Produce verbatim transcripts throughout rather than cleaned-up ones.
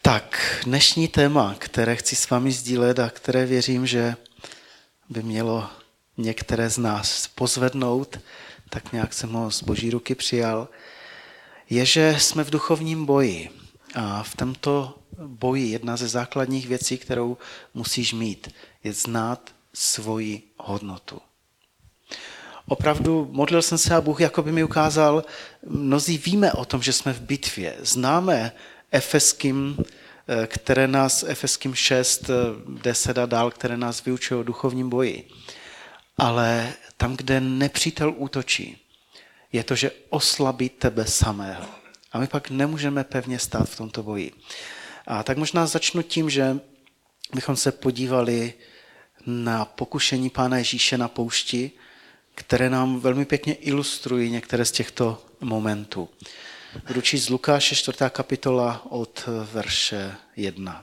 Tak, dnešní téma, které chci s vámi sdílet a které věřím, že by mělo některé z nás pozvednout, tak nějak jsem ho z Boží ruky přijal, je, že jsme v duchovním boji. A v tomto boji jedna ze základních věcí, kterou musíš mít, je znát svoji hodnotu. Opravdu modlil jsem se a Bůh jako by mi ukázal, mnozí víme o tom, že jsme v bitvě. Známe Efeským, které nás, Efeským šest, deset a dál, které nás vyučují o duchovním boji. Ale tam, kde nepřítel útočí, je to, že oslabí tebe samého. A my pak nemůžeme pevně stát v tomto boji. A tak možná začnu tím, že bychom se podívali na pokušení Pána Ježíše na poušti, které nám velmi pěkně ilustrují některé z těchto momentů. Budu číst z Lukáše, čtvrtá kapitola od verše jedna.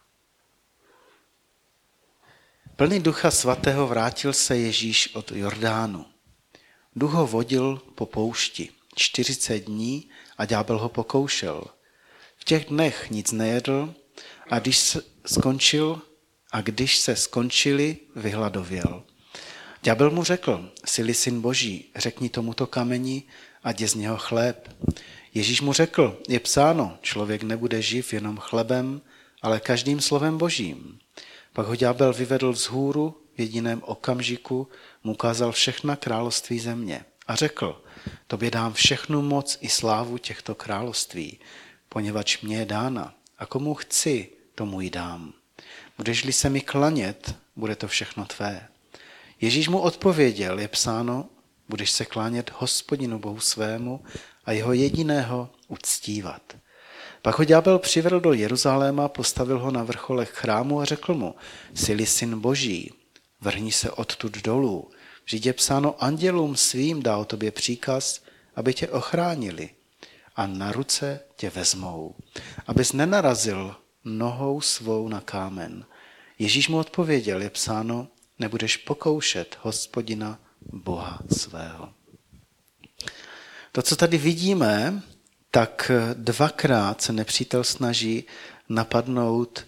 Plný Ducha Svatého vrátil se Ježíš od Jordánu. Duch ho vodil po poušti čtyřicet dní a ďábel ho pokoušel. V těch dnech nic nejedl a když se skončil a když se skončili, vyhladověl. Ďábel mu řekl, jsi-li syn Boží, řekni tomuto kameni, ať je z něho chléb. Ježíš mu řekl, je psáno, člověk nebude živ jenom chlebem, ale každým slovem Božím. Pak ho ďábel vyvedl vzhůru, v jediném okamžiku mu ukázal všechna království země a řekl, tobě dám všechnu moc i slávu těchto království, poněvadž mě je dána a komu chci, tomu ji dám. Budeš-li se mi klanět, bude to všechno tvé. Ježíš mu odpověděl, je psáno, budeš se klánět Hospodinu Bohu svému a jeho jediného uctívat. Pak ho ďábel přivedl do Jeruzaléma, postavil ho na vrcholech chrámu a řekl mu, jsi-li syn Boží, vrhni se odtud dolů. Vždyť je psáno, andělům svým dá o tobě příkaz, aby tě ochránili a na ruce tě vezmou, abys nenarazil nohou svou na kámen. Ježíš mu odpověděl, je psáno, nebudeš pokoušet Hospodina Boha svého. To, co tady vidíme, tak dvakrát se nepřítel snaží napadnout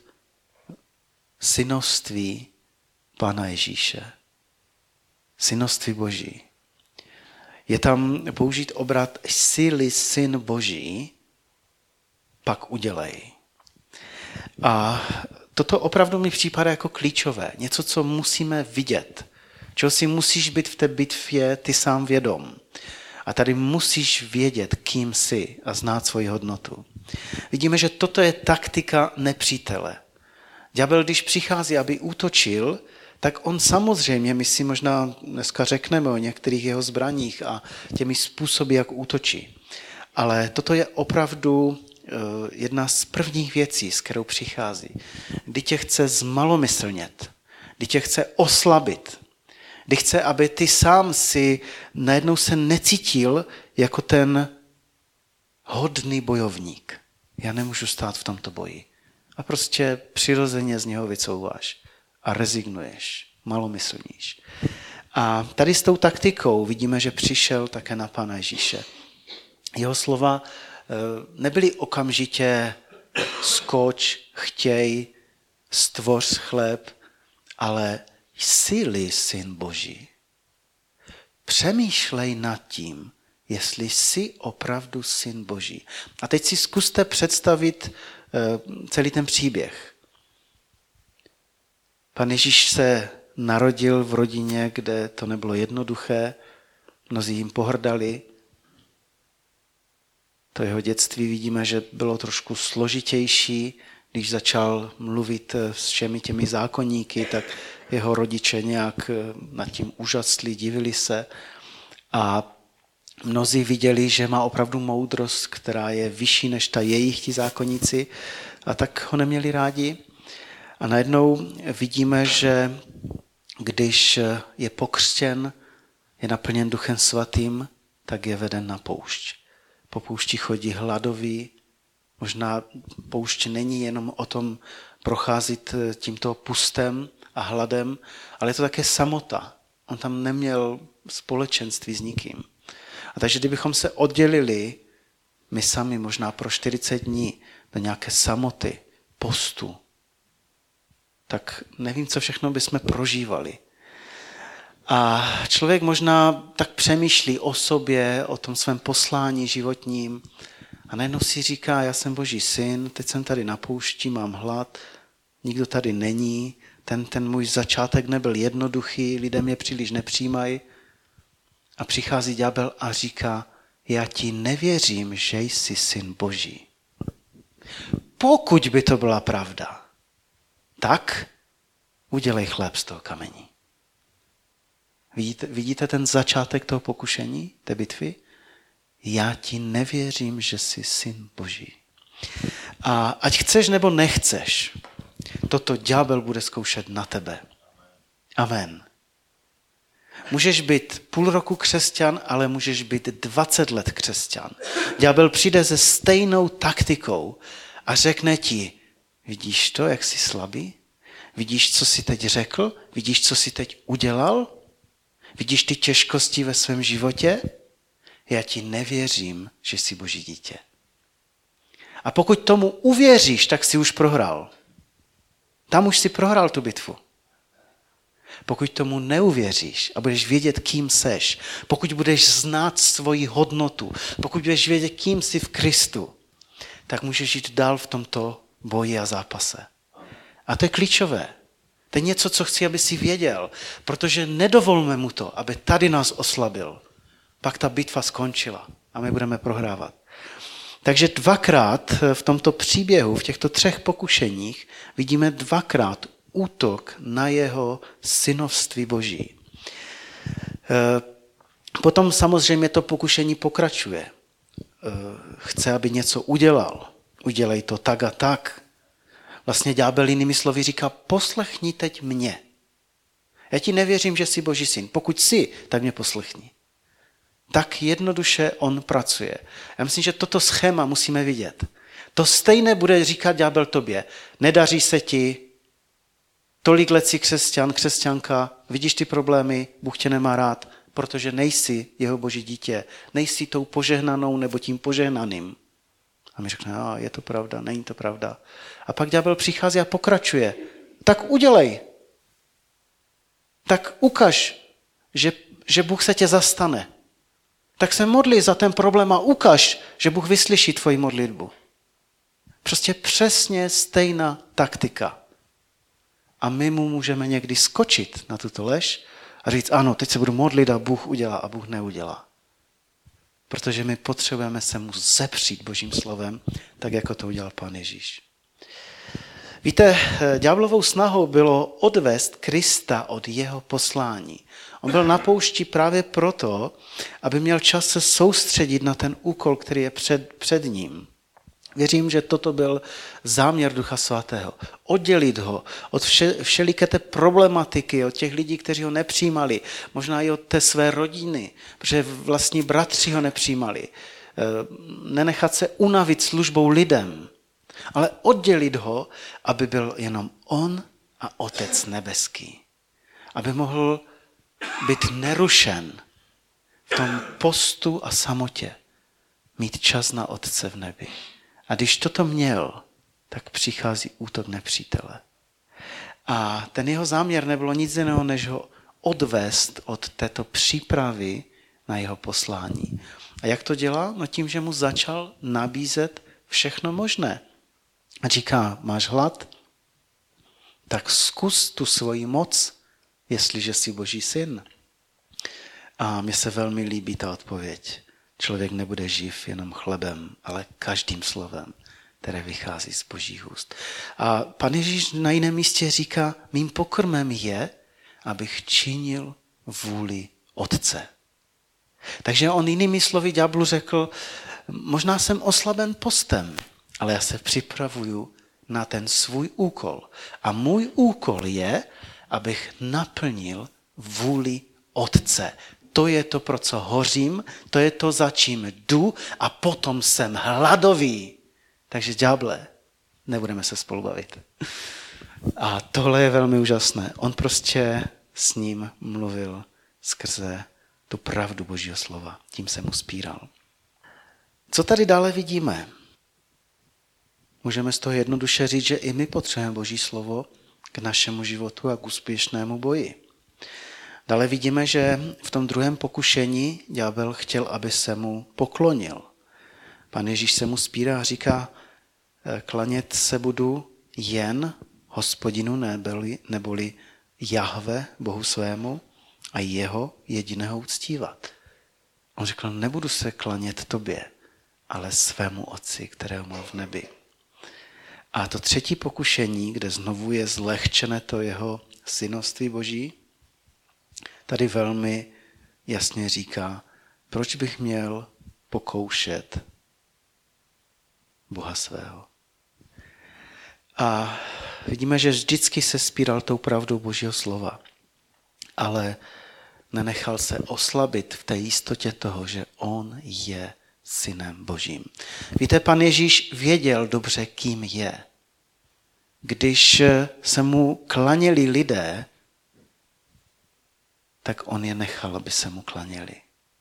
synoství Pána Ježíše. Synoství Boží. Je tam použít obrat jsi-li syn Boží, pak udělej. A toto opravdu mi připadá jako klíčové. Něco, co musíme vidět. Čeho si musíš být v té bitvě ty sám vědom. A tady musíš vědět, kým jsi a znát svoji hodnotu. Vidíme, že toto je taktika nepřítele. Ďábel, když přichází, aby útočil, tak on samozřejmě, my si možná dneska řekneme o některých jeho zbraních a těmi způsoby, jak útočí. Ale toto je opravdu jedna z prvních věcí, s kterou přichází. Kdy tě chce zmalomyslnět, kdy tě chce oslabit, kdy chce, aby ty sám si najednou se necítil jako ten hodný bojovník. Já nemůžu stát v tomto boji. A prostě přirozeně z něho vycouváš a rezignuješ, malomyslníš. A tady s tou taktikou vidíme, že přišel také na Pána Ježíše. Jeho slova nebyly okamžitě skoč, chtěj, stvoř chléb, ale jsi-li syn Boží. Přemýšlej nad tím, jestli jsi opravdu syn Boží. A teď si zkuste představit celý ten příběh. Pan Ježíš se narodil v rodině, kde to nebylo jednoduché, mnozí jim pohrdali. To jeho dětství vidíme, že bylo trošku složitější. Když začal mluvit s všemi těmi zákonníky, tak jeho rodiče nějak nad tím úžasli, divili se. A mnozí viděli, že má opravdu moudrost, která je vyšší než ta jejich, ti zákonníci, a tak ho neměli rádi. A najednou vidíme, že když je pokřtěn, je naplněn Duchem Svatým, tak je veden na poušť. Po poušti chodí hladový. Možná poušť není jenom o tom procházet tímto pustem a hladem, ale je to také samota. On tam neměl společenství s nikým. A takže kdybychom se oddělili my sami možná pro čtyřicet dní do nějaké samoty, postu, tak nevím, co všechno bychom prožívali. A člověk možná tak přemýšlí o sobě, o tom svém poslání životním a najednou si říká, já jsem Boží syn, teď jsem tady na poušti, mám hlad, nikdo tady není, ten, ten můj začátek nebyl jednoduchý, lidé mě příliš nepřijímají. A přichází ďábel a říká, já ti nevěřím, že jsi syn Boží. Pokud by to byla pravda, tak udělej chléb z toho kamení. Vidíte, vidíte ten začátek toho pokušení, té bitvy? Já ti nevěřím, že jsi syn Boží. A ať chceš nebo nechceš, toto ďábel bude zkoušet na tebe. Amen. Můžeš být půl roku křesťan, ale můžeš být dvacet let křesťan. Ďábel přijde se stejnou taktikou a řekne ti, vidíš to, jak jsi slabý? Vidíš, co jsi teď řekl? Vidíš, co jsi teď udělal? Vidíš ty těžkosti ve svém životě? Já ti nevěřím, že jsi Boží dítě. A pokud tomu uvěříš, tak jsi už prohrál. Tam už si prohrál tu bitvu. Pokud tomu neuvěříš a budeš vědět, kým seš, pokud budeš znát svoji hodnotu, pokud budeš vědět, kým jsi v Kristu, tak můžeš jít dál v tomto boji a zápase. A to je klíčové. To je něco, co chci, aby si věděl, protože nedovolme mu to, aby tady nás oslabil. Pak ta bitva skončila a my budeme prohrávat. Takže dvakrát v tomto příběhu, v těchto třech pokušeních, vidíme dvakrát útok na jeho synovství Boží. Potom samozřejmě to pokušení pokračuje. Chce, aby něco udělal. Udělej to tak a tak. Vlastně ďábel jinými slovy říká, poslechni teď mě. Já ti nevěřím, že jsi Boží syn. Pokud jsi, tak mě poslechni. Tak jednoduše on pracuje. Já myslím, že toto schéma musíme vidět. To stejné bude říkat ďábel tobě. Nedaří se ti, tolik let jsi křesťan, křesťanka, vidíš ty problémy, Bůh tě nemá rád, protože nejsi jeho Boží dítě, nejsi tou požehnanou nebo tím požehnaným. A mi řekne, a je to pravda, není to pravda. A pak ďábel přichází a pokračuje. Tak udělej. Tak ukaž, že, že Bůh se tě zastane. Tak se modli za ten problém a ukaž, že Bůh vyslyší tvoji modlitbu. Prostě přesně stejná taktika. A my mu můžeme někdy skočit na tuto lež a říct, ano, teď se budu modlit a Bůh udělá a Bůh neudělá. Protože my potřebujeme se mu zepřít Božím slovem, tak jako to udělal Pán Ježíš. Víte, ďáblovou snahou bylo odvést Krista od jeho poslání. On byl na poušti právě proto, aby měl čas se soustředit na ten úkol, který je před, před ním. Věřím, že toto byl záměr Ducha Svatého. Oddělit ho od vše, všeliké té problematiky, od těch lidí, kteří ho nepřijímali, možná i od té své rodiny, protože vlastní bratři ho nepřijímali. Nenechat se unavit službou lidem, ale oddělit ho, aby byl jenom on a Otec nebeský. Aby mohl být nerušen v tom postu a samotě, mít čas na Otce v nebi. A když toto měl, tak přichází útok nepřítele. A ten jeho záměr nebylo nic jiného, než ho odvést od této přípravy na jeho poslání. A jak to dělá? No tím, že mu začal nabízet všechno možné. A říká, máš hlad? Tak zkus tu svoji moc, jestliže jsi Boží syn. A mně se velmi líbí ta odpověď. Člověk nebude živ jenom chlebem, ale každým slovem, které vychází z Božích úst. A Pan Ježíš na jiném místě říká, mým pokrmem je, abych činil vůli Otce. Takže on jinými slovy ďáblu řekl, možná jsem oslaben postem, ale já se připravuju na ten svůj úkol. A můj úkol je, abych naplnil vůli Otce. To je to, pro co hořím, to je to, za čím jdu a potom jsem hladový. Takže ďáble, nebudeme se spolu bavit. A tohle je velmi úžasné. On prostě s ním mluvil skrze tu pravdu Božího slova. Tím se mu spíral. Co tady dále vidíme? můžeme z toho jednoduše říct, že i my potřebujeme Boží slovo k našemu životu a k úspěšnému boji. Dále vidíme, že v tom druhém pokušení ďábel chtěl, aby se mu poklonil. Pan Ježíš se mu spírá a říká, klanět se budu jen Hospodinu neboli, neboli Jahve, Bohu svému, a jeho jediného uctívat. On řekl, nebudu se klanět tobě, ale svému otci, kterého má v nebi. A to třetí pokušení, kde znovu je zlehčené to jeho synoství Boží, tady velmi jasně říká, proč bych měl pokoušet Boha svého. A vidíme, že vždycky se spíral tou pravdou Božího slova, ale nenechal se oslabit v té jistotě toho, že on je synem Božím. Víte, pan Ježíš věděl dobře, kým je. Když se mu klaněli lidé, tak on je nechal, aby se mu klaněli.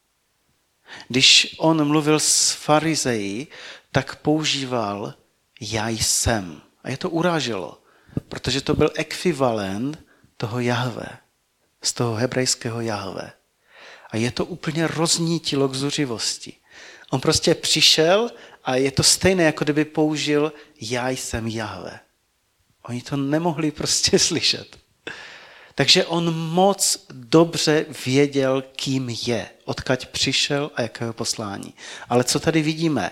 Když on mluvil s farizeji, tak používal já jsem. A je to uráželo, protože to byl ekvivalent toho Jahve, z toho hebrejského Jahve. A je to úplně roznítilo k zuřivosti. On prostě přišel a je to stejné, jako kdyby použil já jsem Jahve. Oni to nemohli prostě slyšet. Takže on moc dobře věděl, kým je, odkud přišel a jakého poslání. Ale co tady vidíme?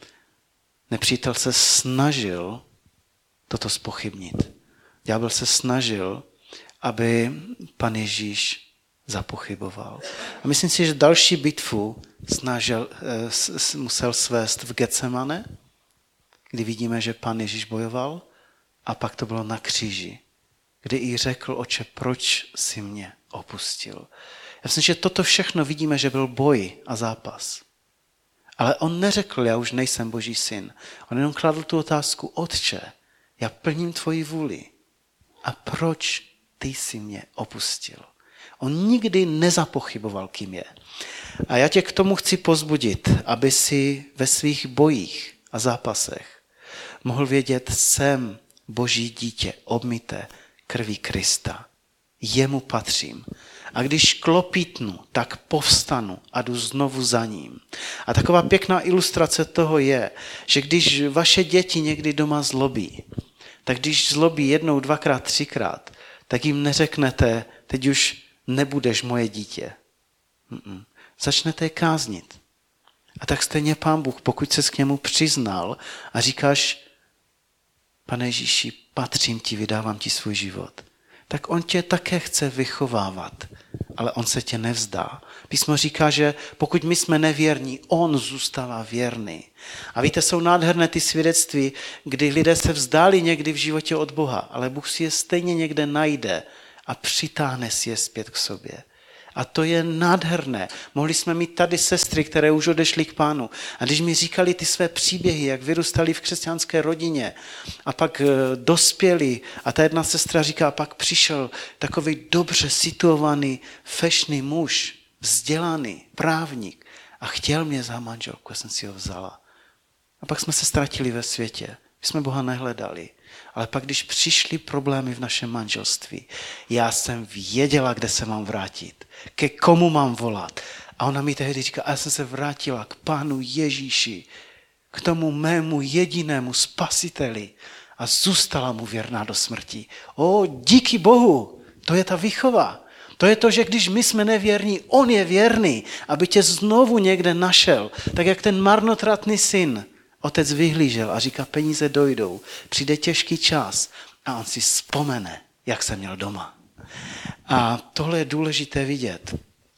Nepřítel se snažil toto zpochybnit. Ďábel se snažil, aby pan Ježíš zapochyboval. A myslím si, že další bitvu snažil, musel svést v Getsemane, kdy vidíme, že pan Ježíš bojoval, a pak to bylo na kříži, kdy i řekl, oče, proč jsi mě opustil. Já myslím, že toto všechno vidíme, že byl boj a zápas. Ale on neřekl, já už nejsem Boží syn. On jenom kladl tu otázku, otče, já plním tvoji vůli. A proč ty jsi mě opustil? On nikdy nezapochyboval, kým je. A já tě k tomu chci pozbudit, aby si ve svých bojích a zápasech mohl vědět, jsem Boží dítě, obmyté krví Krista. Jemu patřím. A když klopítnu, tak povstanu a jdu znovu za ním. A taková pěkná ilustrace toho je, že když vaše děti někdy doma zlobí, tak když zlobí jednou, dvakrát, třikrát, tak jim neřeknete, teď už nebudeš moje dítě. Mm-mm. Začnete je káznit. A tak stejně Pán Bůh, pokud ses k němu přiznal a říkáš, Pane Ježíši, patřím ti, vydávám ti svůj život, tak on tě také chce vychovávat, ale on se tě nevzdá. Písmo říká, že pokud my jsme nevěrní, on zůstává věrný. A víte, jsou nádherné ty svědectví, kdy lidé se vzdali někdy v životě od Boha, ale Bůh si je stejně někde najde a přitáhne si je zpět k sobě. A to je nádherné. Mohli jsme mít tady sestry, které už odešly k Pánu. A když mi říkali ty své příběhy, jak vyrůstali v křesťanské rodině a pak dospěli a ta jedna sestra říká, pak přišel takový dobře situovaný, fešný muž, vzdělaný právník a chtěl mě za manželku, já jsem si ho vzala. A pak jsme se ztratili ve světě. My jsme Boha nehledali. Ale pak, když přišly problémy v našem manželství, já jsem věděla, kde se mám vrátit, ke komu mám volat. A ona mi tehdy říká, a já jsem se vrátila k Pánu Ježíši, k tomu mému jedinému spasiteli a zůstala mu věrná do smrti. O, díky Bohu, to je ta výchova. To je to, že když my jsme nevěrní, on je věrný, aby tě znovu někde našel, tak jak ten marnotratný syn. Otec vyhlížel a říká, peníze dojdou, přijde těžký čas a on si vzpomene, jak jsem měl doma. A tohle je důležité vidět,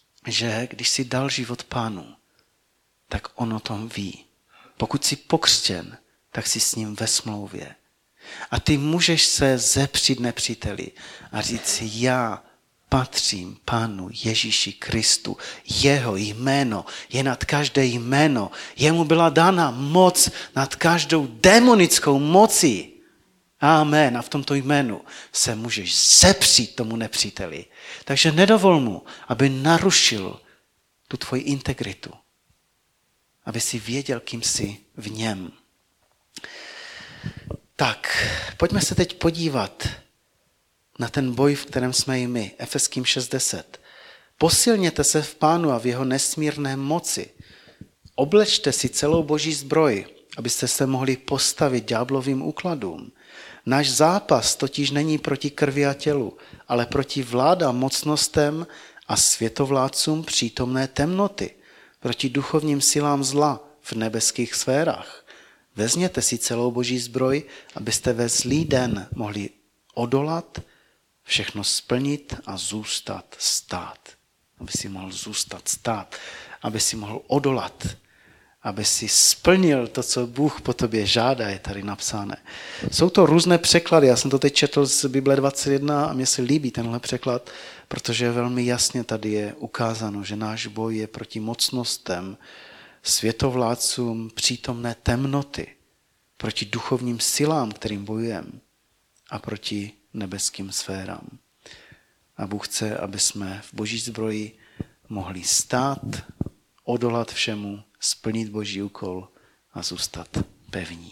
že když si dal život Pánu, tak on o tom ví. Pokud jsi pokřtěn, tak jsi s ním ve smlouvě. A ty můžeš se zepřít nepříteli a říct si, já patřím Pánu Ježíši Kristu. Jeho jméno je nad každé jméno. Jemu byla dána moc nad každou démonickou mocí. Amen. A v tomto jménu se můžeš zepřít tomu nepříteli. Takže nedovol mu, aby narušil tu tvoji integritu. Aby si věděl, kým jsi v něm. Tak, pojďme se teď podívat na ten boj, v kterém jsme i my. Efeským šest deset. Posilněte se v Pánu a v jeho nesmírné moci. Oblečte si celou boží zbroj, abyste se mohli postavit ďáblovým úkladům. Náš zápas totiž není proti krvi a tělu, ale proti vládám, mocnostem a světovládcům přítomné temnoty, proti duchovním silám zla v nebeských sférách. Vezměte si celou boží zbroj, abyste ve zlý den mohli odolat, všechno splnit a zůstat stát. Aby si mohl zůstat stát, aby si mohl odolat, aby si splnil to, co Bůh po tobě žádá, je tady napsané. Jsou to různé překlady, já jsem to teď četl z Bible dvacet jedna a mně se líbí tenhle překlad, protože velmi jasně tady je ukázáno, že náš boj je proti mocnostem, světovládcům přítomné temnoty, proti duchovním silám, kterým bojujeme, a proti nebeským sférám. A Bůh chce, aby jsme v boží zbroji mohli stát, odolat všemu, splnit boží úkol a zůstat pevní.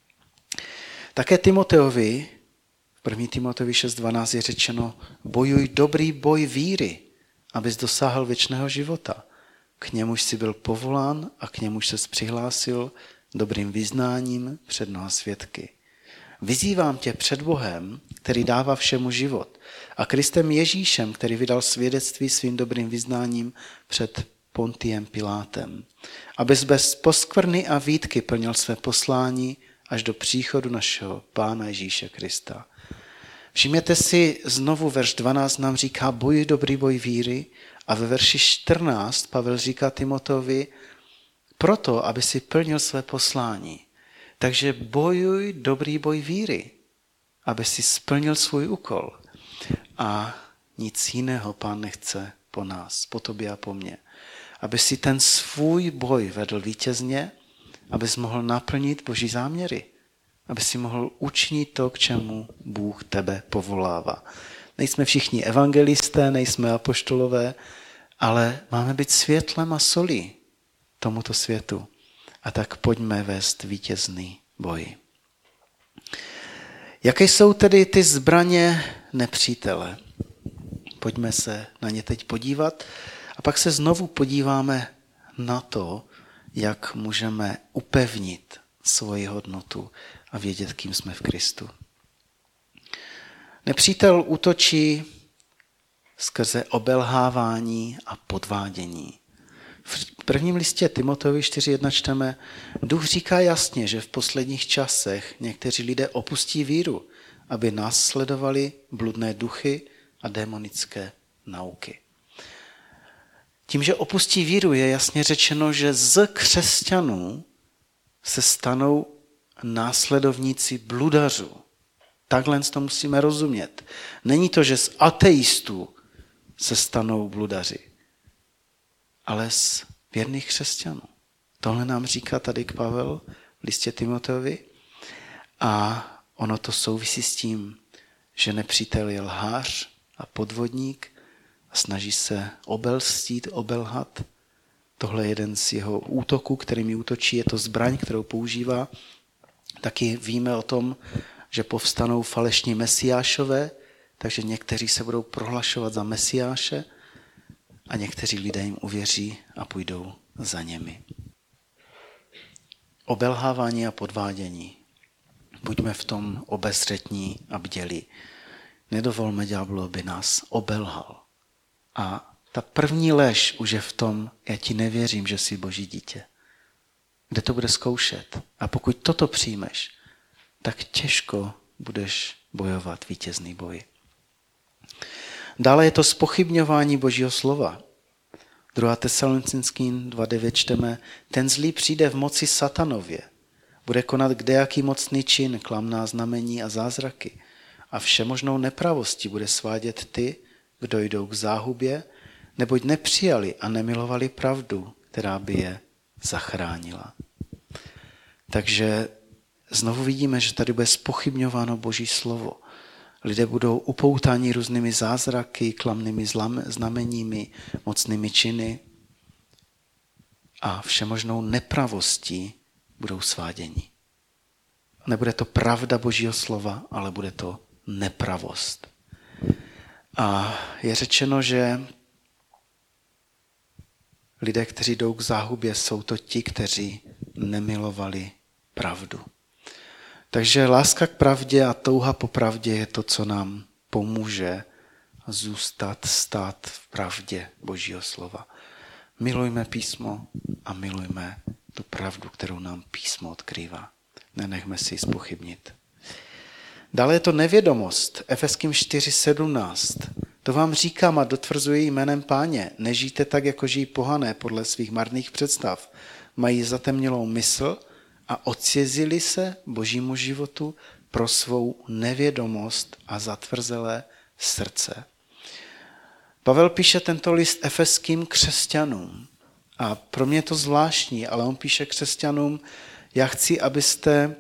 Také Timoteovi, v první Timoteovi šest dvanáct je řečeno, bojuj dobrý boj víry, abys dosáhl věčného života. K němuž jsi byl povolán a k němuž ses přihlásil dobrým vyznáním před mnoha svědky. Vyzývám tě před Bohem, který dává všemu život, a Kristem Ježíšem, který vydal svědectví svým dobrým vyznáním před Pontiem Pilátem, abys bez poskvrny a výtky plnil své poslání až do příchodu našeho Pána Ježíše Krista. Všimněte si, znovu verš dvanáct nám říká bojuj dobrý boj víry a ve verši čtrnáct Pavel říká Timoteovi proto, aby si plnil své poslání. Takže bojuj dobrý boj víry, aby si splnil svůj úkol. A nic jiného Pán nechce po nás, po tobě a po mně. Aby si ten svůj boj vedl vítězně, abys mohl naplnit boží záměry. Aby si mohl učinit to, k čemu Bůh tebe povolává. Nejsme všichni evangelisté, nejsme apoštolové, ale máme být světlem a solí tomuto světu. A tak pojďme vést vítězný boj. Jaké jsou tedy ty zbraně nepřítele? Pojďme se na ně teď podívat a pak se znovu podíváme na to, jak můžeme upevnit svoji hodnotu a vědět, kým jsme v Kristu. Nepřítel útočí skrze obelhávání a podvádění. V prvním listě Timoteovi čtyři jedna čteme, Duch říká jasně, že v posledních časech někteří lidé opustí víru, aby následovali bludné duchy a démonické nauky. Tím, že opustí víru, je jasně řečeno, že z křesťanů se stanou následovníci bludařů. Takhle to musíme rozumět. Není to, že z ateistů se stanou bludaři, ale z věrných křesťanů. Tohle nám říká tady k Pavel v listě Timoteovi a ono to souvisí s tím, že nepřítel je lhář a podvodník a snaží se obelstít, obelhat. Tohle je jeden z jeho útoků, kterými útočí, je to zbraň, kterou používá. Taky víme o tom, že povstanou falešní mesiášové, takže někteří se budou prohlašovat za mesiáše a někteří lidé jim uvěří a půjdou za nimi. Obelhávání a podvádění. Buďme v tom obezřetní a bdělí. Nedovolme ďáblu, aby nás obelhal. A ta první lež už je v tom, já ti nevěřím, že jsi Boží dítě. Kde to bude zkoušet? A pokud toto přijmeš, tak těžko budeš bojovat vítězný boj. Dále je to zpochybňování Božího slova. druhá Tesalonickým dva devět čteme, ten zlý přijde v moci satanově. Bude konat kdejaký mocný čin, klamná znamení a zázraky. A všemožnou nepravostí bude svádět ty, kdo jdou k záhubě, neboť nepřijali a nemilovali pravdu, která by je zachránila. Takže znovu vidíme, že tady bude zpochybňováno Boží slovo. Lidé budou upoutáni různými zázraky, klamnými znameními, mocnými činy a všemožnou nepravostí budou sváděni. nebude to pravda Božího slova, ale bude to nepravost. A je řečeno, že lidé, kteří jdou k záhubě, jsou to ti, kteří nemilovali pravdu. Takže láska k pravdě a touha po pravdě je to, co nám pomůže zůstat, stát v pravdě Božího slova. Milujme písmo a milujme tu pravdu, kterou nám písmo odkrývá. Nenechme si ji zpochybnit. Dále je to nevědomost. Efeským čtyři sedmnáct. To vám říkám a dotvrzuji jménem Páně. Nežijte tak, jako žijí pohané podle svých marných představ. Mají zatemnělou mysl a odcizili se Božímu životu pro svou nevědomost a zatvrzelé srdce. Pavel píše tento list efeským křesťanům. A pro mě je to zvláštní, ale on píše křesťanům, já chci, abyste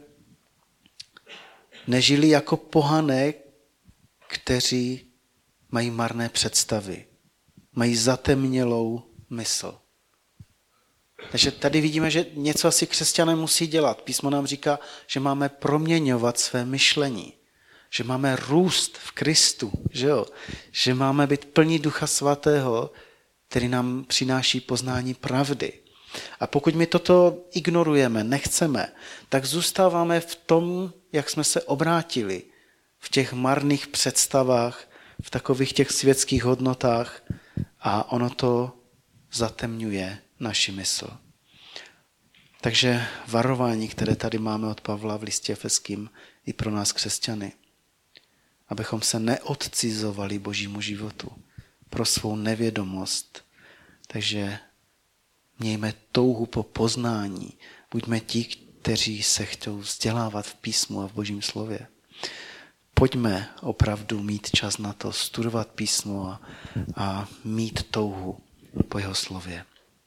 nežili jako pohané, kteří mají marné představy, mají zatemnělou mysl. Takže tady vidíme, že něco asi křesťané musí dělat. Písmo nám říká, že máme proměňovat své myšlení, že máme růst v Kristu, že jo? Že máme být plní Ducha Svatého, který nám přináší poznání pravdy. A pokud my toto ignorujeme, nechceme, tak zůstáváme v tom, jak jsme se obrátili, v těch marných představách, v takových těch světských hodnotách a ono to zatemňuje naši mysl. Takže varování, které tady máme od Pavla v listě efeským, i pro nás křesťany, abychom se neodcizovali Božímu životu pro svou nevědomost. Takže mějme touhu po poznání. Buďme ti, kteří se chtějí vzdělávat v písmu a v Božím slově. Pojďme opravdu mít čas na to, studovat písmo a, a mít touhu po jeho slově.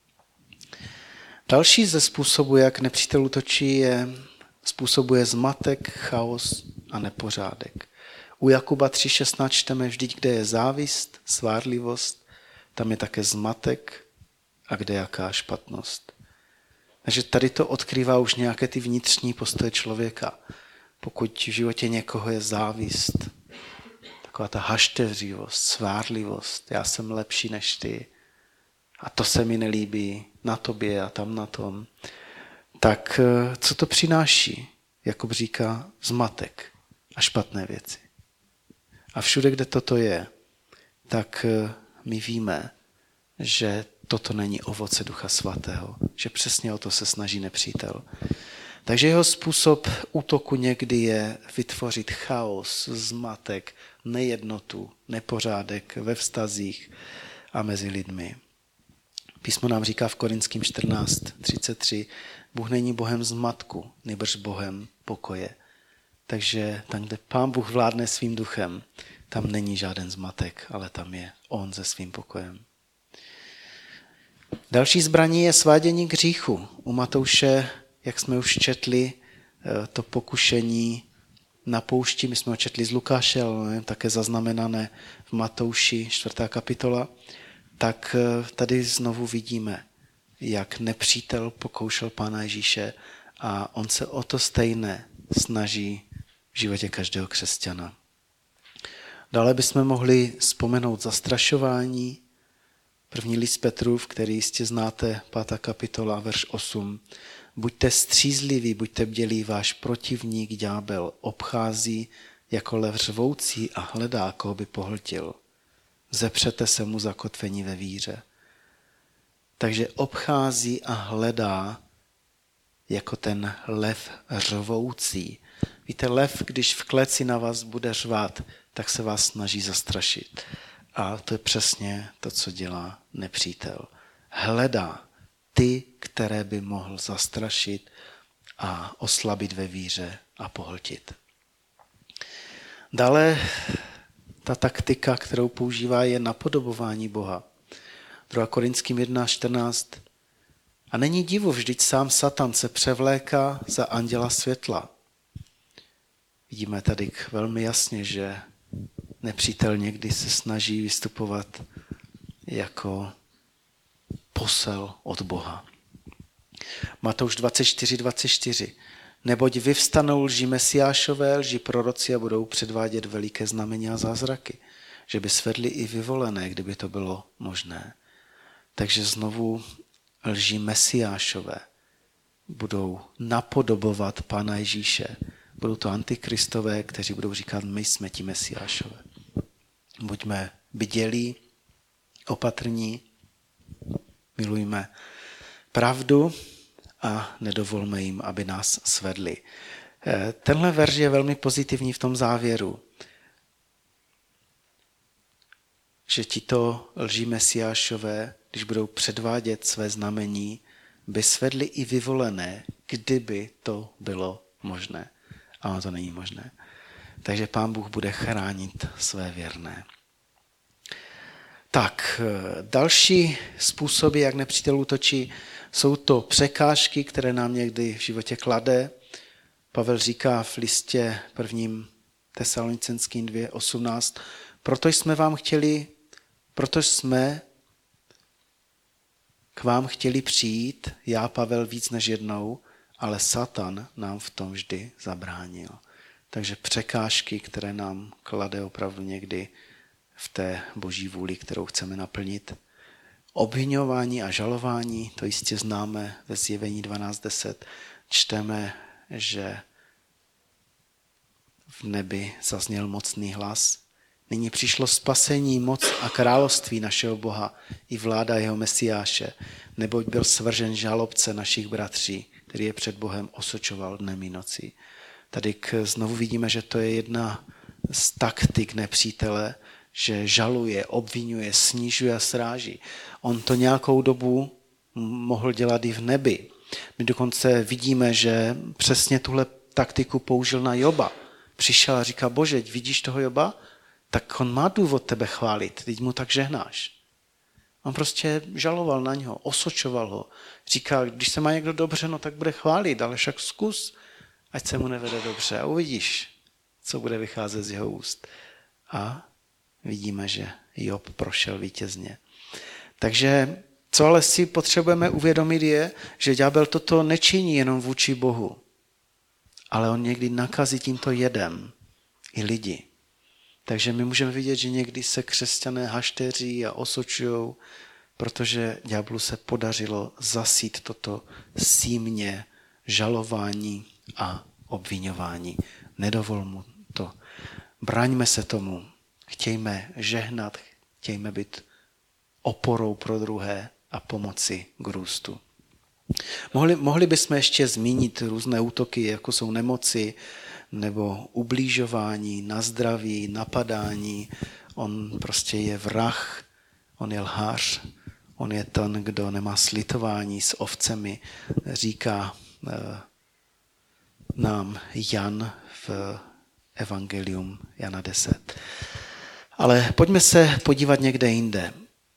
Další ze způsobů, jak nepřítel útočí, je, způsobuje zmatek, chaos a nepořádek. U Jakuba tři šestnáct čteme, vždyť kde je závist, svárlivost, tam je také zmatek a kde jaká špatnost. Takže tady to odkrývá už nějaké ty vnitřní postoje člověka. Pokud v životě někoho je závist, taková ta haštevřivost, svárlivost, já jsem lepší než ty a to se mi nelíbí na tobě a tam na tom, tak co to přináší? Jakub říká zmatek a špatné věci. A všude, kde toto je, tak my víme, že toto není ovoce Ducha Svatého, že přesně o to se snaží nepřítel. Takže jeho způsob útoku někdy je vytvořit chaos, zmatek, nejednotu, nepořádek ve vztazích a mezi lidmi. Písmo nám říká v Korinským čtrnáct třicet tři, Bůh není Bohem zmatku, nýbrž Bohem pokoje. Takže tam, kde Pán Bůh vládne svým duchem, tam není žádný zmatek, ale tam je on se svým pokojem. Další zbraní je svádění k hříchu. U Matouše, jak jsme už četli, to pokušení na poušti, my jsme ho četli z Lukáše, ale také zaznamenané v Matouši, čtvrtá kapitola, tak tady znovu vidíme, jak nepřítel pokoušel Pána Ježíše a on se o to stejné snaží v životě každého křesťana. Dále bychom mohli vzpomenout zastrašování. První list Petrův, který jistě znáte, pátá kapitola, verš osm. Buďte střízliví, buďte bdělí, váš protivník ďábel obchází jako lev řvoucí a hledá, koho by pohltil. Zepřete se mu zakotvení ve víře. Takže obchází a hledá jako ten lev řvoucí. Víte, lev, když v kleci na vás bude řvát, tak se vás snaží zastrašit. A to je přesně to, co dělá nepřítel. Hledá ty, které by mohl zastrašit a oslabit ve víře a pohltit. Dále ta taktika, kterou používá, je napodobování Boha. druhá Korinským jedna čtrnáct. A není divu, vždyť sám Satan se převléká za anděla světla. Vidíme tady velmi jasně, že nepřítel někdy se snaží vystupovat jako posel od Boha. Matouš dvacet čtyři dvacet čtyři. Neboť vyvstanou lži mesiášové, lži proroci a budou předvádět veliké znamení a zázraky. Že by svedli i vyvolené, kdyby to bylo možné. Takže znovu lži mesiášové budou napodobovat Pána Ježíše. Budou to antikristové, kteří budou říkat, my jsme ti mesiášové. Buďme bdělí, opatrní, milujme pravdu a nedovolme jim, aby nás svedli. Tenhle verš je velmi pozitivní v tom závěru, že tito lží mesiášové, když budou předvádět své znamení, by svedli i vyvolené, kdyby to bylo možné. A ono to není možné. Takže Pán Bůh bude chránit své věrné. Tak, další způsoby, jak nepřítel útočí, jsou to překážky, které nám někdy v životě klade. Pavel říká v listě prvním Tesalonicenským dva osmnáct, proto jsme vám chtěli, proto jsme k vám chtěli přijít, já Pavel víc než jednou, ale Satan nám v tom vždy zabránil. Takže překážky, které nám klade opravdu někdy v té boží vůli, kterou chceme naplnit. Obviňování a žalování, to jistě známe ve Zjevení dvanáct deset. Čteme, že v nebi zazněl mocný hlas. Nyní přišlo spasení, moc a království našeho Boha i vláda jeho Mesiáše, neboť byl svržen žalobce našich bratří, který je před Bohem osočoval dnem i nocí. Tady k, znovu vidíme, že to je jedna z taktik nepřítele, že žaluje, obvinuje, snižuje a sráží. On to nějakou dobu mohl dělat i v nebi. My dokonce vidíme, že přesně tuhle taktiku použil na Joba. Přišel a říká, bože, vidíš toho Joba? Tak on má důvod tebe chválit, teď mu tak žehnáš. On prostě žaloval na něho, osočoval ho. Říká, když se má někdo dobře, no tak bude chválit, ale však zkus, ať se mu nevede dobře a uvidíš, co bude vycházet z jeho úst. A vidíme, že Job prošel vítězně. Takže co ale si potřebujeme uvědomit je, že ďábel toto nečiní jenom vůči Bohu, ale on někdy nakazí tímto jedem i lidi. Takže my můžeme vidět, že někdy se křesťané hašteří a osočují, protože ďáblu se podařilo zasít toto símě žalování a obviňování. Nedovol mu to. Braňme se tomu. Chtějme žehnat, chtějme být oporou pro druhé a pomoci k růstu. Mohli, mohli bychom ještě zmínit různé útoky, jako jsou nemoci, nebo ublížování na zdraví, napadání. On prostě je vrah, on je lhář, on je ten, kdo nemá slitování s ovcemi, říká eh, nám Jan v Evangelium Jana deset. Ale pojďme se podívat někde jinde.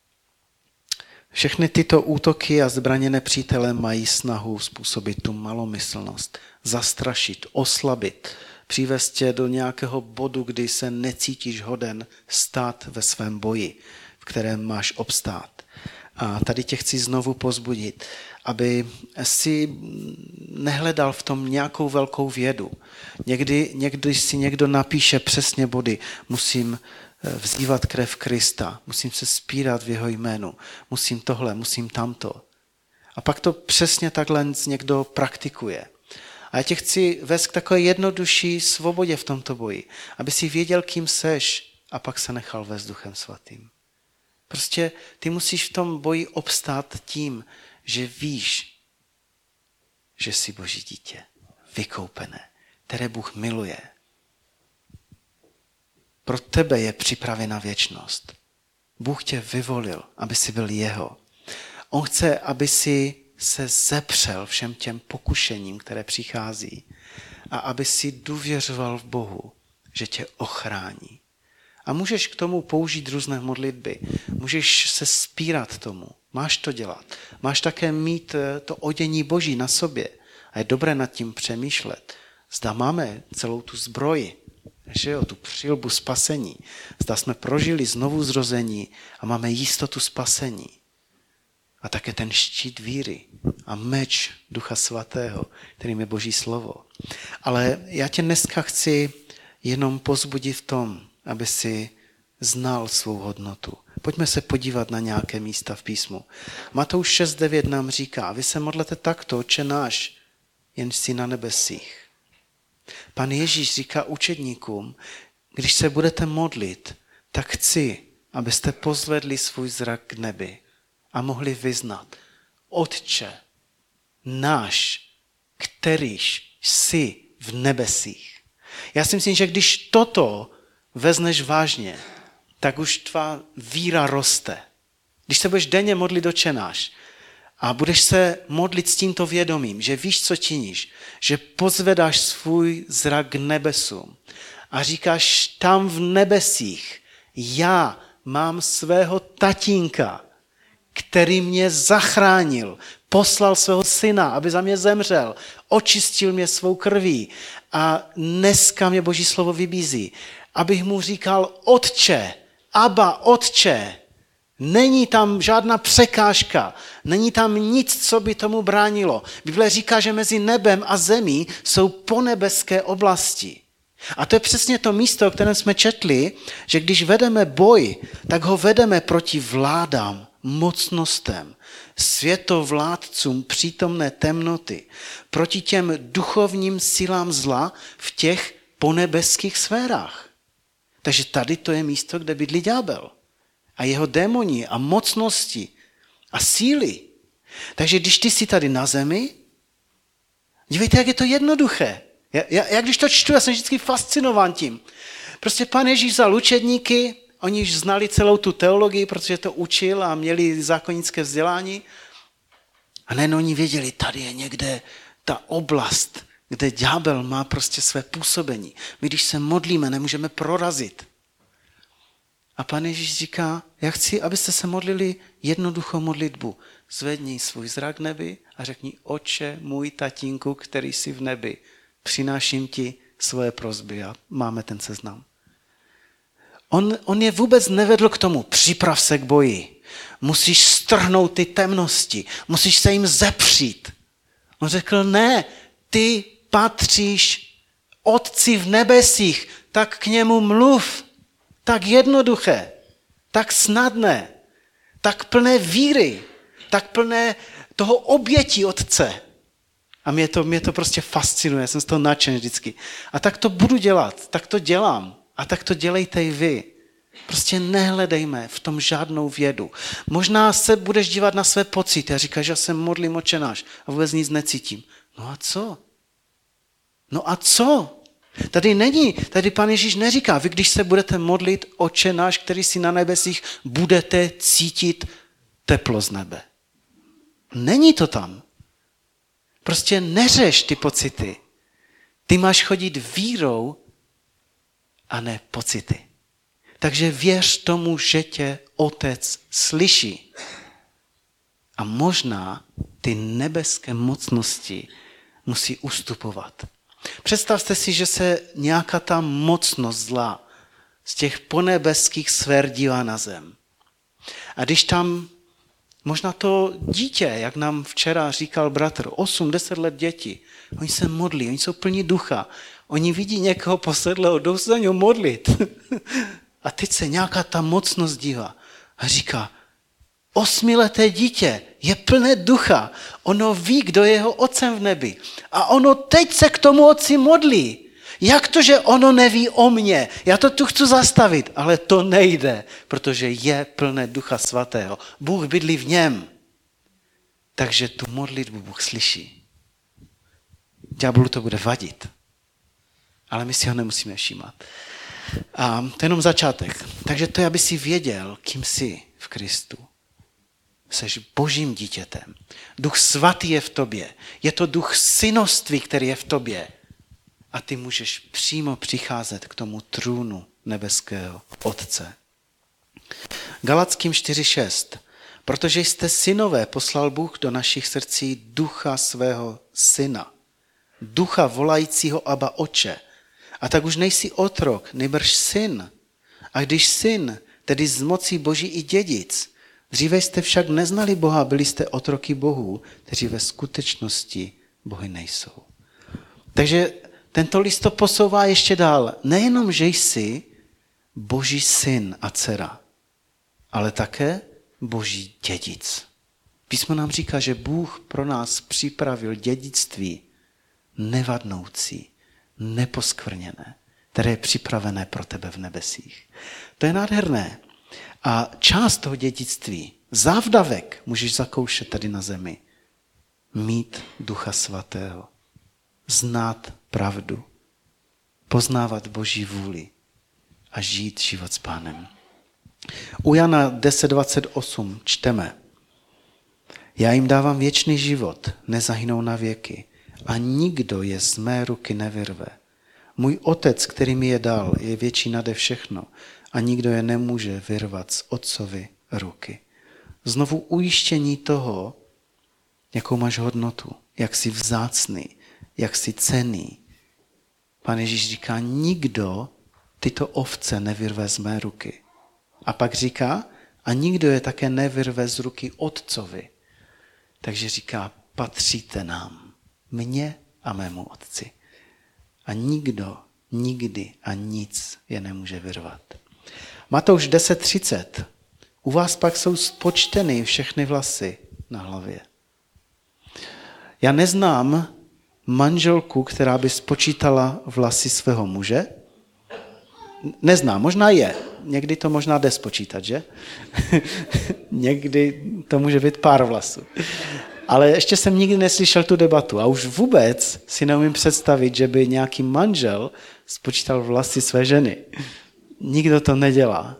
Všechny tyto útoky a zbraně nepřítele mají snahu způsobit tu malomyslnost, zastrašit, oslabit, přivést tě do nějakého bodu, kdy se necítíš hoden stát ve svém boji, v kterém máš obstát. A tady tě chci znovu povzbudit, aby si nehledal v tom nějakou velkou vědu. Někdy, někdy si někdo napíše přesně body, musím vzývat krev Krista, musím se spírat v jeho jménu, musím tohle, musím tamto. A pak to přesně takhle někdo praktikuje. A já tě chci vést k takové jednodušší svobodě v tomto boji, aby si věděl, kým seš a pak se nechal vést Duchem Svatým. Prostě ty musíš v tom boji obstát tím, že víš, že jsi Boží dítě, vykoupené, které Bůh miluje. Pro tebe je připravena věčnost. Bůh tě vyvolil, aby jsi byl jeho. On chce, aby si se zepřel všem těm pokušením, které přichází a aby si důvěřoval v Bohu, že tě ochrání. A můžeš k tomu použít různé modlitby. Můžeš se spírat tomu. Máš to dělat. Máš také mít to odění Boží na sobě. A je dobré nad tím přemýšlet. Zda máme celou tu zbroj, že jo, tu přilbu spasení. Zda jsme prožili znovu zrození a máme jistotu spasení. a také ten štít víry a meč Ducha Svatého, kterým je Boží slovo. Ale já tě dneska chci jenom povzbudit v tom, aby si znal svou hodnotu. Pojďme se podívat na nějaké místa v písmu. Matouš šest devět nám říká, vy se modlete takto, Otče náš, jenž jsi na nebesích. Pan Ježíš říká učedníkům, když se budete modlit, tak chci, abyste pozvedli svůj zrak k nebi a mohli vyznat, Otče náš, kterýž jsi v nebesích. Já si myslím, že když toto vezmeš vážně, tak už tvá víra roste. Když se budeš denně modlit, Otče náš, a budeš se modlit s tímto vědomím, že víš, co činíš, že pozvedáš svůj zrak k nebesům a říkáš tam v nebesích, já mám svého tatínka, který mě zachránil, poslal svého syna, aby za mě zemřel, očistil mě svou krví a dneska mě Boží slovo vybízí, abych mu říkal Otče, Abba, Otče. Není tam žádná překážka, není tam nic, co by tomu bránilo. Bible říká, že mezi nebem a zemí jsou ponebeské oblasti. A to je přesně to místo, o kterém jsme četli, že když vedeme boj, tak ho vedeme proti vládám, mocnostem, světovládcům přítomné temnoty, proti těm duchovním silám zla v těch ponebeských sférách. Takže tady to je místo, kde bydlí ďábel a jeho démoni a mocnosti a síly. Takže když ty jsi tady na zemi, dívejte, jak je to jednoduché. Já, já, já když to čtu, já jsem vždycky fascinován tím. Prostě Pán Ježíš vzal učedníky, oni už znali celou tu teologii, protože to učil a měli zákonnické vzdělání. A nejen oni věděli, tady je někde ta oblast, kde ďábel má prostě své působení. My když se modlíme, nemůžeme prorazit. A Pán Ježíš říká, já chci, abyste se modlili jednoduchou modlitbu. Zvedni svůj zrak k nebi a řekni, Otče, můj tatínku, který jsi v nebi, přináším ti svoje prosby a máme ten seznam. On, on je vůbec nevedl k tomu, připrav se k boji. Musíš strhnout ty temnosti, musíš se jim zepřít. On řekl, ne, ty patříš Otci v nebesích, tak k němu mluv. Tak jednoduché, tak snadné, tak plné víry, tak plné toho obětí Otce. A mě to, mě to prostě fascinuje, jsem z toho nadšen vždycky. A tak to budu dělat, tak to dělám. A tak to dělejte i vy. Prostě nehledejme v tom žádnou vědu. Možná se budeš dívat na své pocity a říkáš, že se modlím, Otče náš a vůbec nic necítím. No a co? No a co? Tady není, tady Pán Ježíš neříká, vy když se budete modlit, Otče náš, který jsi na nebesích, budete cítit teplo z nebe. Není to tam. Prostě neřeš ty pocity. Ty máš chodit vírou a ne pocity. Takže věř tomu, že tě Otec slyší. A možná ty nebeské mocnosti musí ustupovat. Představte si, že se nějaká ta mocnost zla z těch ponebeských sfér dívá na zem. A když tam možná to dítě, jak nám včera říkal bratr, osm deset let děti, oni se modlí, oni jsou plní ducha, oni vidí někoho posedlého, jdou se za něho modlit. A teď se nějaká ta mocnost dívá a říká, osmileté dítě je plné ducha, ono ví, kdo je jeho otcem v nebi. A ono teď se k tomu otci modlí. Jak to, že ono neví o mně? Já to tu chci zastavit, ale to nejde, protože je plné Ducha Svatého. Bůh bydlí v něm. Takže tu modlitbu Bůh slyší. Ďáblu to bude vadit. Ale my si ho nemusíme všímat. A to je jenom začátek. Takže to je, aby si věděl, kým jsi v Kristu. Jseš Božím dítětem. Duch Svatý je v tobě. Je to duch synoství, který je v tobě. A ty můžeš přímo přicházet k tomu trůnu nebeského Otce. Galackým čtyři šest. Protože jste synové, poslal Bůh do našich srdcí ducha svého syna. Ducha volajícího Abba Otče. A tak už nejsi otrok, nýbrž syn. A když syn, tedy z mocí Boží i dědic, Dříve jste však neznali Boha, byli jste otroky bohů, kteří ve skutečnosti bohy nejsou. Takže tento list to posouvá ještě dál. Nejenom, že jsi Boží syn a dcera, ale také Boží dědic. Písmo nám říká, že Bůh pro nás připravil dědictví nevadnoucí, neposkvrněné, které je připravené pro tebe v nebesích. To je nádherné. A část toho dědictví, závdavek, můžeš zakoušet tady na zemi. Mít Ducha Svatého, znát pravdu, poznávat Boží vůli a žít život s Pánem. U Jana deset dvacet osm čteme: Já jim dávám věčný život, nezahynou na věky a nikdo je z mé ruky nevyrve. Můj otec, který mi je dal, je větší nade všechno a nikdo je nemůže vyrvat z otcovy ruky. Znovu ujištění toho, jakou máš hodnotu, jak jsi vzácný, jak jsi cenný. Pán Ježíš říká, nikdo tyto ovce nevyrve z mé ruky. A pak říká, a nikdo je také nevyrve z ruky otcovi. Takže říká, patříte nám, mně a mému otci. A nikdo, nikdy a nic je nemůže vyrvat. Matouš deset třicet. U vás pak jsou spočteny všechny vlasy na hlavě. Já neznám manželku, která by spočítala vlasy svého muže. Neznám, možná je. Někdy to možná jde spočítat, že? Někdy to může být pár vlasů. Ale ještě jsem nikdy neslyšel tu debatu a už vůbec si neumím představit, že by nějaký manžel spočítal vlasy své ženy. Nikdo to nedělá.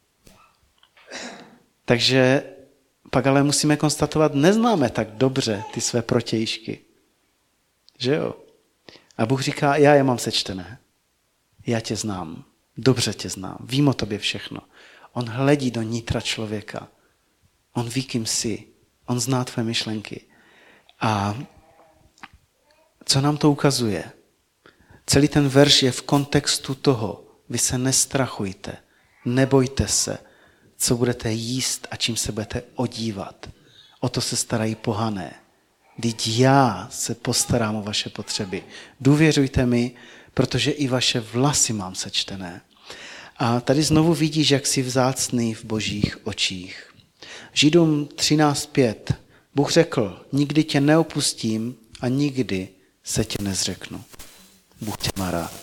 Takže pak ale musíme konstatovat, neznáme tak dobře ty své protějšky. Že jo? A Bůh říká, já je mám sečtené. Já tě znám. Dobře tě znám. Vím o tobě všechno. On hledí do nitra člověka. On ví, kým jsi. On zná tvé myšlenky. A co nám to ukazuje? Celý ten verš je v kontextu toho. Vy se nestrachujte. Nebojte se, co budete jíst a čím se budete odívat. O to se starají pohané. Vždyť já se postarám o vaše potřeby. Důvěřujte mi, protože i vaše vlasy mám sečtené. A tady znovu vidíš, jak jsi vzácný v Božích očích. Židům třináct pět. Bůh řekl, nikdy tě neopustím a nikdy se tě nezřeknu. Bůh tě má rád.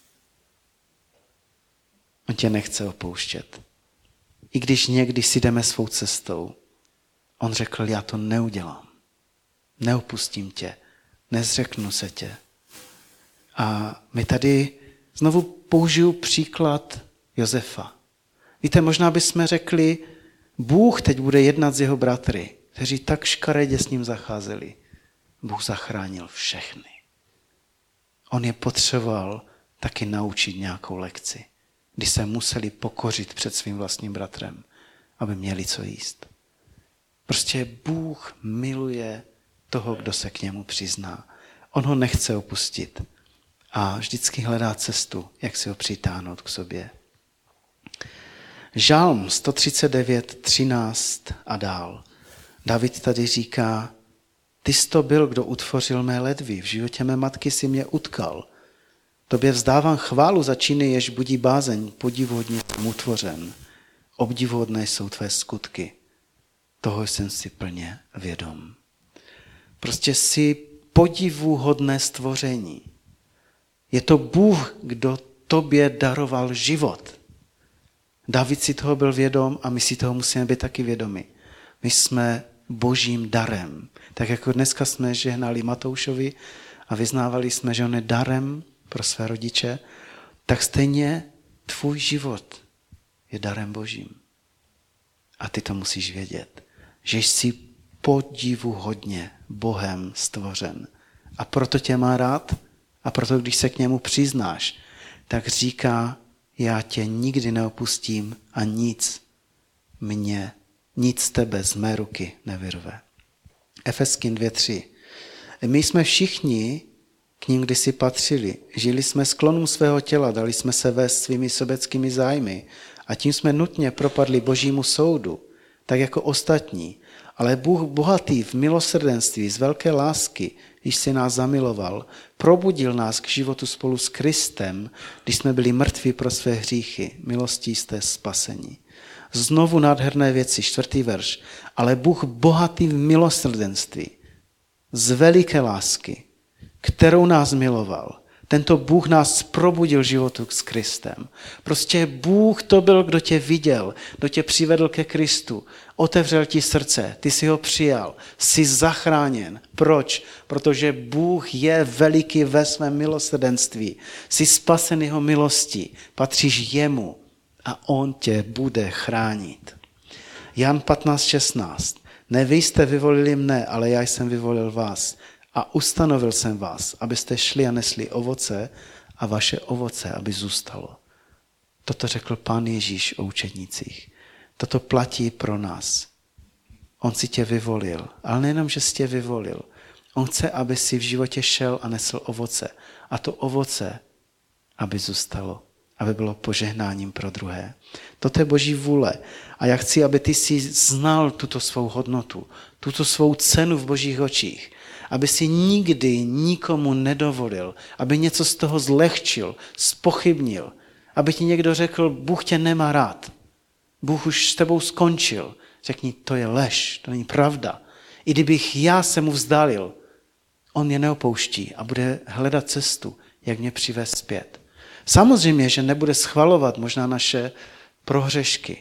On tě nechce opouštět. I když někdy si jdeme svou cestou, on řekl, já to neudělám. Neopustím tě, nezřeknu se tě. A my tady znovu použiju příklad Josefa. Víte, možná bychom řekli, Bůh teď bude jednat s jeho bratry, kteří tak škaredě s ním zacházeli. Bůh zachránil všechny. On je potřeboval taky naučit nějakou lekci, kdy se museli pokořit před svým vlastním bratrem, aby měli co jíst. Prostě Bůh miluje toho, kdo se k němu přizná. On ho nechce opustit a vždycky hledá cestu, jak si ho přitáhnout k sobě. Žalm sto třicet devět, třináct a dál. David tady říká, ty jsi to byl, kdo utvořil mé ledvy, v životě mé matky si mě utkal. Tobě vzdávám chválu za činy, jež budí bázeň, podivuhodně jsem utvořen. Obdivuhodné jsou tvé skutky. Toho jsem si plně vědom. Prostě jsi podivuhodné stvoření. Je to Bůh, kdo tobě daroval život. David si toho byl vědom a my si toho musíme být taky vědomi. My jsme Božím darem. Tak jako dneska jsme žehnali Matoušovi a vyznávali jsme, že on je darem pro své rodiče, tak stejně tvůj život je darem Božím. A ty to musíš vědět, že jsi podivuhodně Bohem stvořen. A proto tě má rád a proto, když se k němu přiznáš, tak říká, já tě nikdy neopustím a nic mě, nic z tebe z mé ruky nevyrve. Efeským dvě tři. My jsme všichni k ním kdysi patřili. Žili jsme sklonům svého těla, dali jsme se vést svými sobeckými zájmy a tím jsme nutně propadli Božímu soudu. tak jako ostatní. Ale Bůh bohatý v milosrdenství, z velké lásky, když si nás zamiloval, probudil nás k životu spolu s Kristem, když jsme byli mrtví pro své hříchy. Milostí jste spaseni. Znovu nádherné věci, čtvrtý verš. Ale Bůh bohatý v milosrdenství, z veliké lásky, kterou nás miloval. Tento Bůh nás probudil životu s Kristem. Prostě Bůh to byl, kdo tě viděl, kdo tě přivedl ke Kristu, otevřel ti srdce, ty si ho přijal, jsi zachráněn. Proč? Protože Bůh je veliký ve svém milosrdenství. Jsi spasen jeho milostí, patříš jemu a on tě bude chránit. Jan patnáct šestnáct. Ne vy jste vyvolili mne, ale já jsem vyvolil vás. A ustanovil jsem vás, abyste šli a nesli ovoce a vaše ovoce, aby zůstalo. Toto řekl Pán Ježíš o učednících. Toto platí pro nás. On si tě vyvolil, ale nejenom, že si tě vyvolil. On chce, aby si v životě šel a nesl ovoce. A to ovoce, aby zůstalo, aby bylo požehnáním pro druhé. Toto je Boží vůle. A já chci, aby ty si znal tuto svou hodnotu, tuto svou cenu v Božích očích. Aby si nikdy nikomu nedovolil, aby něco z toho zlehčil, zpochybnil, aby ti někdo řekl, Bůh tě nemá rád, Bůh už s tebou skončil. Řekni, to je lež, to není pravda. I kdybych já se mu vzdálil, on mě neopouští a bude hledat cestu, jak mě přivést zpět. Samozřejmě, že nebude schvalovat možná naše prohřešky,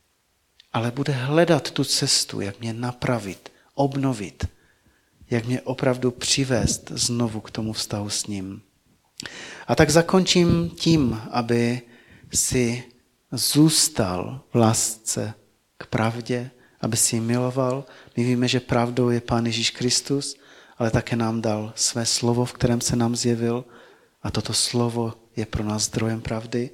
ale bude hledat tu cestu, jak mě napravit, obnovit, jak mě opravdu přivést znovu k tomu vztahu s ním. A tak zakončím tím, aby si zůstal v lásce k pravdě, aby si ji miloval. My víme, že pravdou je Pán Ježíš Kristus, ale také nám dal své slovo, v kterém se nám zjevil. A toto slovo je pro nás zdrojem pravdy.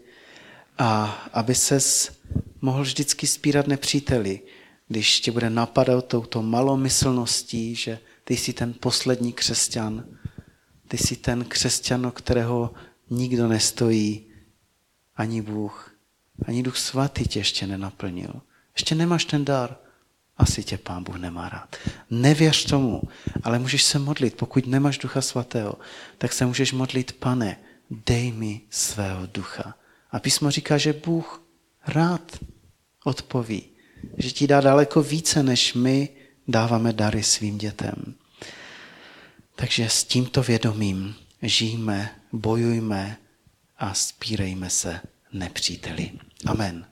A aby ses mohl vždycky spírat nepříteli, když tě bude napadat touto malomyslností, že ty jsi ten poslední křesťan, ty jsi ten křesťan, o kterého nikdo nestojí, ani Bůh, ani Duch Svatý tě ještě nenaplnil. Ještě nemáš ten dar, asi tě Pán Bůh nemá rád. Nevěř tomu, ale můžeš se modlit. Pokud nemáš Ducha Svatého, tak se můžeš modlit, Pane, dej mi svého ducha. A písmo říká, že Bůh rád odpoví, že ti dá daleko více, než my dáváme dary svým dětem. Takže s tímto vědomím žijme, bojujme a spírejme se nepříteli. Amen.